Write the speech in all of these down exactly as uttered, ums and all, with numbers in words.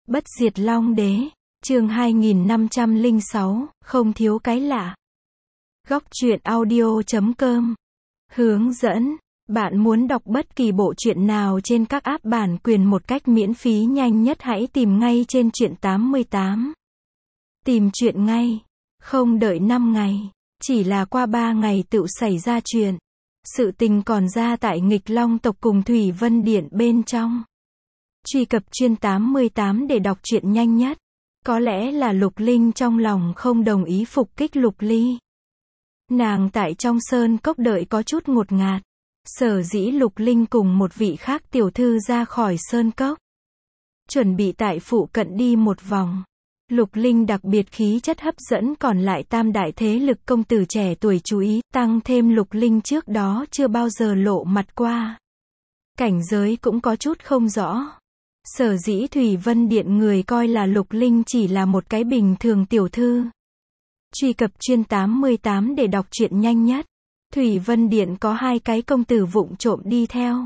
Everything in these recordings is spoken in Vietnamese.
Bất diệt Long Đế, chương hai nghìn năm trăm lẻ sáu, không thiếu cái lạ. Góc truyện audio chấm com. Hướng dẫn, bạn muốn đọc bất kỳ bộ truyện nào trên các app bản quyền một cách miễn phí nhanh nhất hãy tìm ngay trên truyện tám mươi tám. Tìm truyện ngay, không đợi năm ngày, chỉ là qua ba ngày tựu xảy ra chuyện. Sự tình còn ra tại Nghịch Long tộc cùng Thủy Vân Điện bên trong. Truy cập chuyên tám mươi tám để đọc truyện nhanh nhất. Có lẽ là Lục Linh trong lòng không đồng ý phục kích Lục Ly. Nàng tại trong sơn cốc đợi có chút ngột ngạt. Sở dĩ Lục Linh cùng một vị khác tiểu thư ra khỏi sơn cốc. Chuẩn bị tại phụ cận đi một vòng. Lục Linh đặc biệt khí chất hấp dẫn còn lại tam đại thế lực công tử trẻ tuổi chú ý, tăng thêm Lục Linh trước đó chưa bao giờ lộ mặt qua. Cảnh giới cũng có chút không rõ. Sở dĩ Thủy Vân Điện người coi là Lục Linh chỉ là một cái bình thường tiểu thư. Truy cập chuyên tám mươi tám để đọc truyện nhanh nhất. Thủy Vân Điện có hai cái công tử vụng trộm đi theo.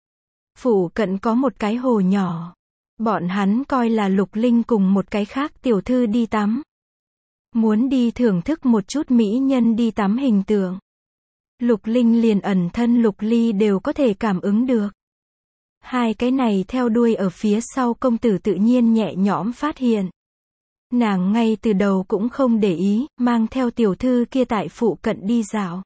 Phủ cận có một cái hồ nhỏ. Bọn hắn coi là Lục Linh cùng một cái khác tiểu thư đi tắm. Muốn đi thưởng thức một chút mỹ nhân đi tắm hình tượng. Lục Linh liền ẩn thân Lục Ly đều có thể cảm ứng được. Hai cái này theo đuôi ở phía sau công tử tự nhiên nhẹ nhõm phát hiện. Nàng ngay từ đầu cũng không để ý, mang theo tiểu thư kia tại phụ cận đi dạo.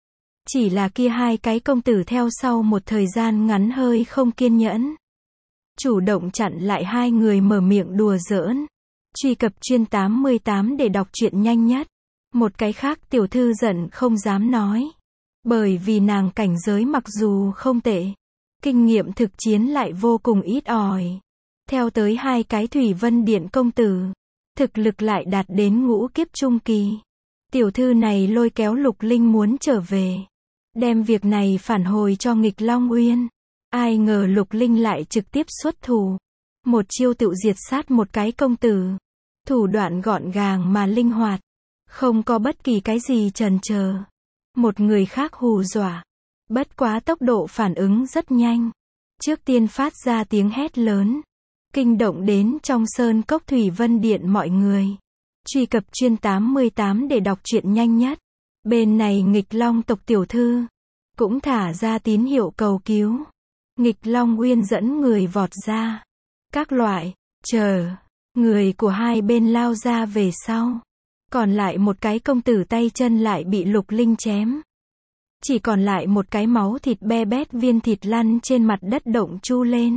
Chỉ là kia hai cái công tử theo sau một thời gian ngắn hơi không kiên nhẫn. Chủ động chặn lại hai người mở miệng đùa giỡn. Truy cập chuyên tám mươi tám để đọc truyện nhanh nhất. Một cái khác tiểu thư giận không dám nói. Bởi vì nàng cảnh giới mặc dù không tệ. Kinh nghiệm thực chiến lại vô cùng ít ỏi. Theo tới hai cái Thủy Vân Điện công tử. Thực lực lại đạt đến ngũ kiếp trung kỳ. Tiểu thư này lôi kéo Lục Linh muốn trở về. Đem việc này phản hồi cho Nghịch Long Uyên. Ai ngờ Lục Linh lại trực tiếp xuất thủ. Một chiêu tự diệt sát một cái công tử. Thủ đoạn gọn gàng mà linh hoạt. Không có bất kỳ cái gì chần chờ. Một người khác hù dọa. Bất quá tốc độ phản ứng rất nhanh. Trước tiên phát ra tiếng hét lớn. Kinh động đến trong sơn cốc Thủy Vân Điện mọi người. Truy cập chuyên tám mươi tám để đọc truyện nhanh nhất. Bên này Nghịch Long tộc tiểu thư. Cũng thả ra tín hiệu cầu cứu. Nghịch Long Uyên dẫn người vọt ra. Các loại, chờ. Người của hai bên lao ra về sau. Còn lại một cái công tử tay chân lại bị Lục Linh chém. Chỉ còn lại một cái máu thịt be bét viên thịt lăn trên mặt đất động chu lên.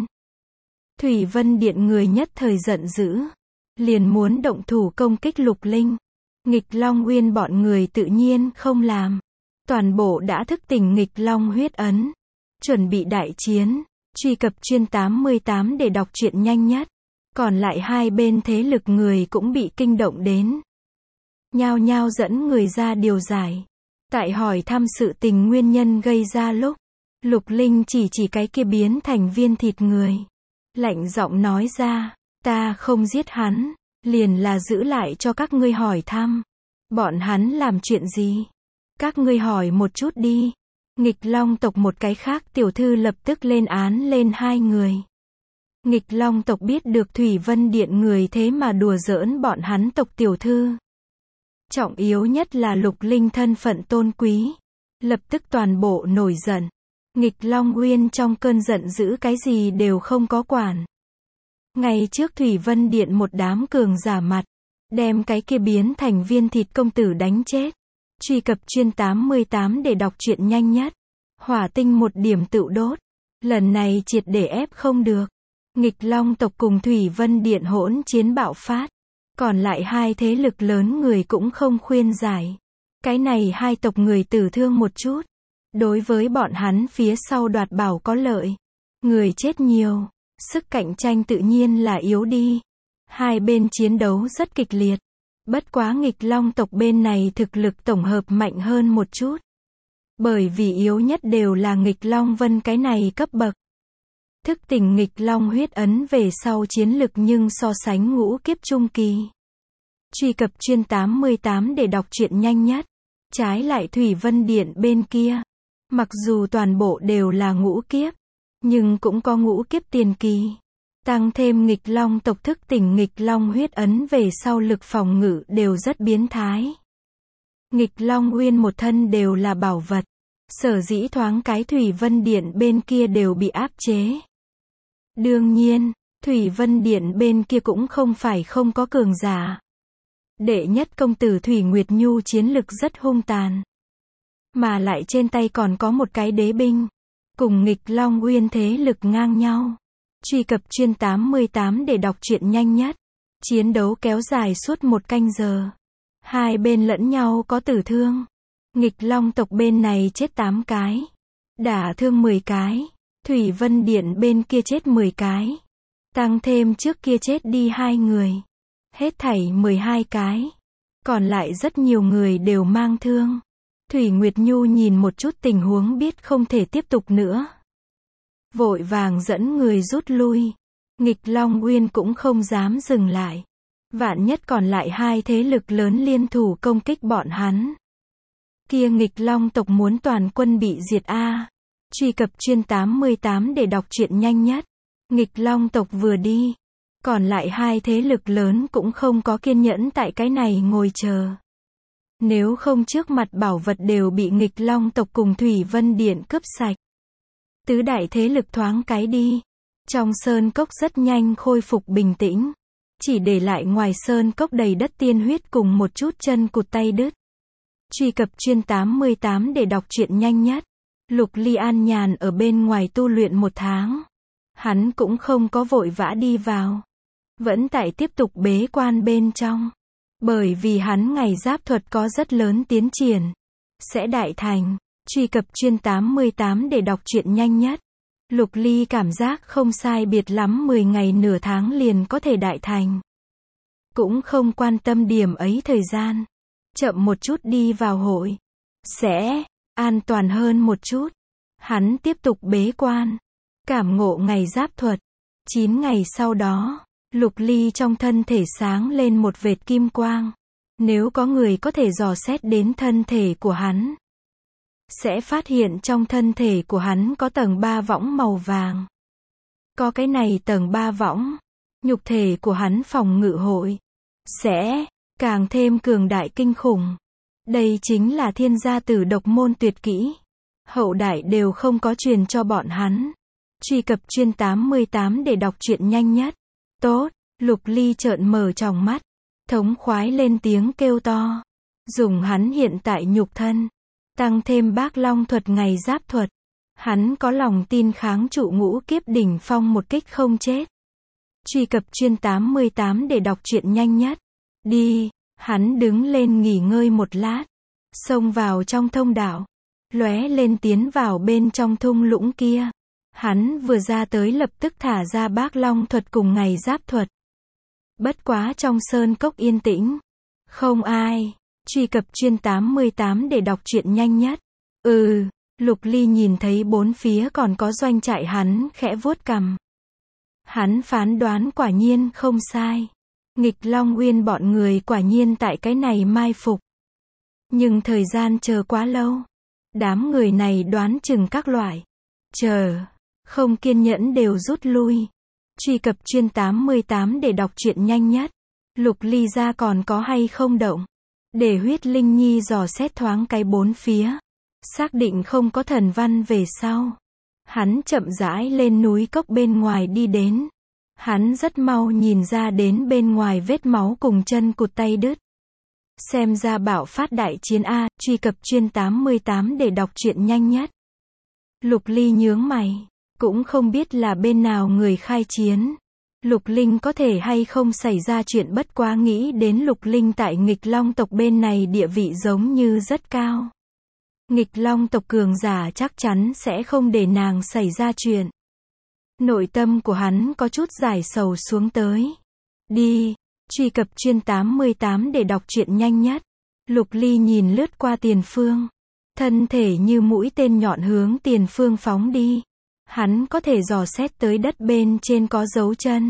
Thủy Vân Điện người nhất thời giận dữ. Liền muốn động thủ công kích Lục Linh. Nghịch Long Uyên bọn người tự nhiên không làm. Toàn bộ đã thức tỉnh Nghịch Long huyết ấn. Chuẩn bị đại chiến. Truy cập chuyên tám mươi tám để đọc truyện nhanh nhất. Còn lại hai bên thế lực người cũng bị kinh động đến. Nhao nhao dẫn người ra điều giải. Tại hỏi thăm sự tình nguyên nhân gây ra lúc. Lục Linh chỉ chỉ cái kia biến thành viên thịt người. Lạnh giọng nói ra. Ta không giết hắn. Liền là giữ lại cho các ngươi hỏi thăm. Bọn hắn làm chuyện gì? Các ngươi hỏi một chút đi. Nghịch Long tộc một cái khác tiểu thư lập tức lên án lên hai người. Nghịch Long tộc biết được Thủy Vân Điện người thế mà đùa giỡn bọn hắn tộc tiểu thư. Trọng yếu nhất là Lục Linh thân phận tôn quý. Lập tức toàn bộ nổi giận. Nghịch Long Uyên trong cơn giận dữ cái gì đều không có quản. Ngay trước Thủy Vân Điện một đám cường giả mặt. Đem cái kia biến thành viên thịt công tử đánh chết. Truy cập chuyên tám mươi tám để đọc truyện nhanh nhất. Hỏa tinh một điểm tựu đốt. Lần này triệt để ép không được. Nghịch Long tộc cùng Thủy Vân Điện hỗn chiến bạo phát. Còn lại hai thế lực lớn người cũng không khuyên giải. Cái này hai tộc người tử thương một chút. Đối với bọn hắn phía sau đoạt bảo có lợi. Người chết nhiều. Sức cạnh tranh tự nhiên là yếu đi. Hai bên chiến đấu rất kịch liệt. Bất quá Nghịch Long tộc bên này thực lực tổng hợp mạnh hơn một chút. Bởi vì yếu nhất đều là Nghịch Long Vân cái này cấp bậc. Thức tỉnh Nghịch Long huyết ấn về sau chiến lực nhưng so sánh ngũ kiếp trung kỳ. Truy cập chuyên tám mươi tám để đọc truyện nhanh nhất. Trái lại Thủy Vân Điện bên kia. Mặc dù toàn bộ đều là ngũ kiếp. Nhưng cũng có ngũ kiếp tiền kỳ. Tăng thêm nghịch long tộc thức tỉnh nghịch long huyết ấn về sau lực phòng ngự đều rất biến thái. Nghịch long nguyên một thân đều là bảo vật. Sở dĩ thoáng cái Thủy Vân Điện bên kia đều bị áp chế. Đương nhiên, Thủy Vân Điện bên kia cũng không phải không có cường giả. Đệ nhất công tử Thủy Nguyệt Nhu chiến lực rất hung tàn. Mà lại trên tay còn có một cái đế binh. Cùng nghịch long nguyên thế lực ngang nhau. Truy cập chuyên tám mươi tám để đọc truyện nhanh nhất. Chiến đấu kéo dài suốt một canh giờ. Hai bên lẫn nhau có tử thương. Nghịch long tộc bên này chết tám cái. Đả thương mười cái. Thủy Vân Điện bên kia chết mười cái. Tăng thêm trước kia chết đi hai người. Hết thảy mười hai cái. Còn lại rất nhiều người đều mang thương. Thủy Nguyệt Nhu nhìn một chút tình huống biết không thể tiếp tục nữa. Vội vàng dẫn người rút lui. Nghịch Long Uyên cũng không dám dừng lại. Vạn nhất còn lại hai thế lực lớn liên thủ công kích bọn hắn. Kia nghịch long tộc muốn toàn quân bị diệt a. Truy cập chuyên tám mươi tám để đọc truyện nhanh nhất. Nghịch long tộc vừa đi. Còn lại hai thế lực lớn cũng không có kiên nhẫn tại cái này ngồi chờ. Nếu không trước mặt bảo vật đều bị nghịch long tộc cùng Thủy Vân Điện cướp sạch. Tứ đại thế lực thoáng cái đi. Trong sơn cốc rất nhanh khôi phục bình tĩnh. Chỉ để lại ngoài sơn cốc đầy đất tiên huyết cùng một chút chân cụt tay đứt. Truy cập chuyên tám mươi tám để đọc truyện nhanh nhất. Lục Ly an nhàn ở bên ngoài tu luyện một tháng. Hắn cũng không có vội vã đi vào. Vẫn tại tiếp tục bế quan bên trong. Bởi vì hắn ngày giáp thuật có rất lớn tiến triển. Sẽ đại thành. Truy cập chuyên tám mươi tám để đọc truyện nhanh nhất. Lục Ly cảm giác không sai biệt lắm mười ngày nửa tháng liền có thể đại thành. Cũng không quan tâm điểm ấy thời gian. Chậm một chút đi vào hội. Sẽ an toàn hơn một chút. Hắn tiếp tục bế quan. Cảm ngộ ngày giáp thuật. chín ngày sau đó, Lục Ly trong thân thể sáng lên một vệt kim quang. Nếu có người có thể dò xét đến thân thể của hắn. Sẽ phát hiện trong thân thể của hắn có tầng ba võng màu vàng. Có cái này tầng ba võng. Nhục thể của hắn phòng ngự hội. Sẽ càng thêm cường đại kinh khủng. Đây chính là thiên gia tử độc môn tuyệt kỹ. Hậu đại đều không có truyền cho bọn hắn. Truy cập chuyên tám mươi tám để đọc truyện nhanh nhất. Tốt, Lục Ly trợn mở tròng mắt. Thống khoái lên tiếng kêu to. Dùng hắn hiện tại nhục thân. Tăng thêm bác long thuật ngày giáp thuật. Hắn có lòng tin kháng trụ ngũ kiếp đỉnh phong một kích không chết. Truy cập chuyên tám mươi tám để đọc truyện nhanh nhất. Đi, hắn đứng lên nghỉ ngơi một lát. Xông vào trong thông đạo. Lóe lên tiến vào bên trong thung lũng kia. Hắn vừa ra tới lập tức thả ra bác long thuật cùng ngày giáp thuật. Bất quá trong sơn cốc yên tĩnh. Không ai. Truy cập chuyên tám mươi tám để đọc truyện nhanh nhất. Ừ, Lục Ly nhìn thấy bốn phía còn có doanh trại hắn khẽ vuốt cằm. Hắn phán đoán quả nhiên không sai. Nghịch Long Uyên bọn người quả nhiên tại cái này mai phục. Nhưng thời gian chờ quá lâu. Đám người này đoán chừng các loại. Chờ. Không kiên nhẫn đều rút lui. Truy cập chuyên tám mươi tám để đọc truyện nhanh nhất. Lục Ly ra còn có hay không động. Để huyết linh nhi dò xét thoáng cái bốn phía. Xác định không có thần văn về sau. Hắn chậm rãi lên núi cốc bên ngoài đi đến. Hắn rất mau nhìn ra đến bên ngoài vết máu cùng chân cụt tay đứt. Xem ra bạo phát đại chiến A, truy cập chuyên tám mươi tám để đọc truyện nhanh nhất. Lục Ly nhướng mày. Cũng không biết là bên nào người khai chiến. Lục Linh có thể hay không xảy ra chuyện bất quá nghĩ đến Lục Linh tại nghịch long tộc bên này địa vị giống như rất cao. Nghịch long tộc cường giả chắc chắn sẽ không để nàng xảy ra chuyện. Nội tâm của hắn có chút giải sầu xuống tới. Đi, truy cập chuyên tám mươi tám để đọc truyện nhanh nhất. Lục Ly nhìn lướt qua tiền phương. Thân thể như mũi tên nhọn hướng tiền phương phóng đi. Hắn có thể dò xét tới đất bên trên có dấu chân.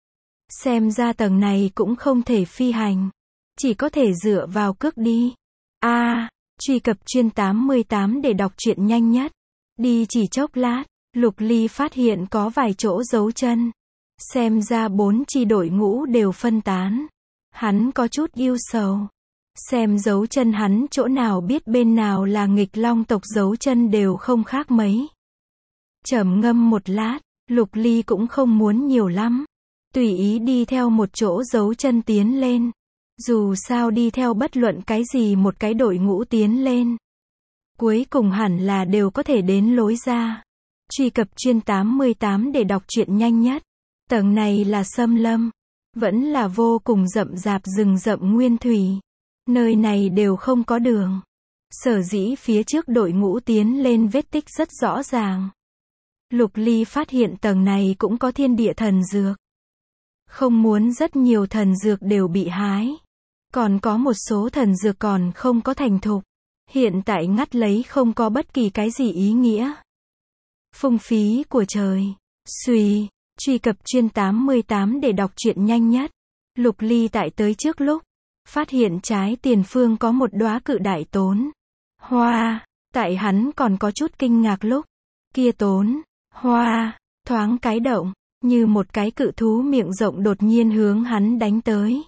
Xem ra tầng này cũng không thể phi hành. Chỉ có thể dựa vào cước đi. A, à, truy cập chuyên tám mươi tám để đọc truyện nhanh nhất. Đi chỉ chốc lát, Lục Ly phát hiện có vài chỗ dấu chân. Xem ra bốn chi đội ngũ đều phân tán. Hắn có chút ưu sầu. Xem dấu chân hắn chỗ nào biết bên nào là nghịch long tộc dấu chân đều không khác mấy. Trầm ngâm một lát, Lục Ly cũng không muốn nhiều lắm. Tùy ý đi theo một chỗ dấu chân tiến lên. Dù sao đi theo bất luận cái gì một cái đội ngũ tiến lên. Cuối cùng hẳn là đều có thể đến lối ra. Truy cập chuyên tám mươi tám để đọc truyện nhanh nhất. Tầng này là xâm lâm. Vẫn là vô cùng rậm rạp rừng rậm nguyên thủy. Nơi này đều không có đường. Sở dĩ phía trước đội ngũ tiến lên vết tích rất rõ ràng. Lục Ly phát hiện tầng này cũng có thiên địa thần dược. Không muốn rất nhiều thần dược đều bị hái. Còn có một số thần dược còn không có thành thục. Hiện tại ngắt lấy không có bất kỳ cái gì ý nghĩa. Phung phí của trời. Xuy, truy cập chuyên tám mươi tám để đọc truyện nhanh nhất. Lục Ly tại tới trước lúc. Phát hiện trái tiền phương có một đóa cự đại tốn. Hoa, tại hắn còn có chút kinh ngạc lúc. Kia tốn, hoa, thoáng cái động, như một cái cự thú miệng rộng đột nhiên hướng hắn đánh tới.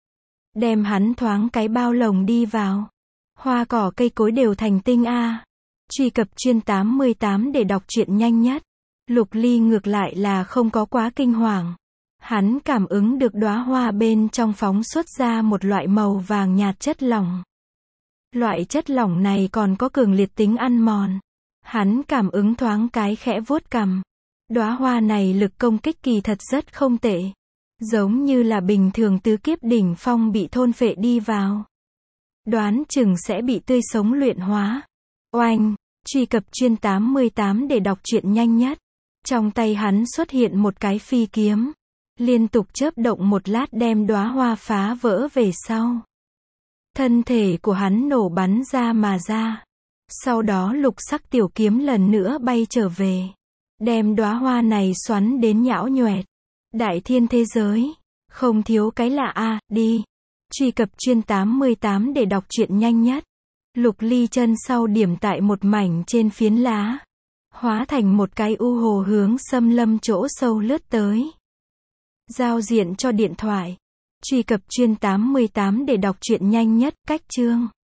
Đem hắn thoáng cái bao lồng đi vào. Hoa cỏ cây cối đều thành tinh a. Truy cập chuyên tám mươi tám để đọc truyện nhanh nhất. Lục Ly ngược lại là không có quá kinh hoàng. Hắn cảm ứng được đóa hoa bên trong phóng xuất ra một loại màu vàng nhạt chất lỏng. Loại chất lỏng này còn có cường liệt tính ăn mòn. Hắn cảm ứng thoáng cái khẽ vuốt cằm. Đóa hoa này lực công kích kỳ thật rất không tệ. Giống như là bình thường tứ kiếp đỉnh phong bị thôn phệ đi vào. Đoán chừng sẽ bị tươi sống luyện hóa. Oanh, truy cập chuyên tám mươi tám để đọc truyện nhanh nhất. Trong tay hắn xuất hiện một cái phi kiếm. Liên tục chớp động một lát đem đóa hoa phá vỡ về sau. Thân thể của hắn nổ bắn ra mà ra. Sau đó lục sắc tiểu kiếm lần nữa bay trở về. Đem đóa hoa này xoắn đến nhão nhoẹt. Đại thiên thế giới. Không thiếu cái lạ a, đi. Truy cập chuyên tám mươi tám để đọc truyện nhanh nhất. Lục Ly chân sau điểm tại một mảnh trên phiến lá. Hóa thành một cái u hồ hướng xâm lâm chỗ sâu lướt tới. Giao diện cho điện thoại. Truy cập chuyên tám mươi tám để đọc truyện nhanh nhất, cách chương.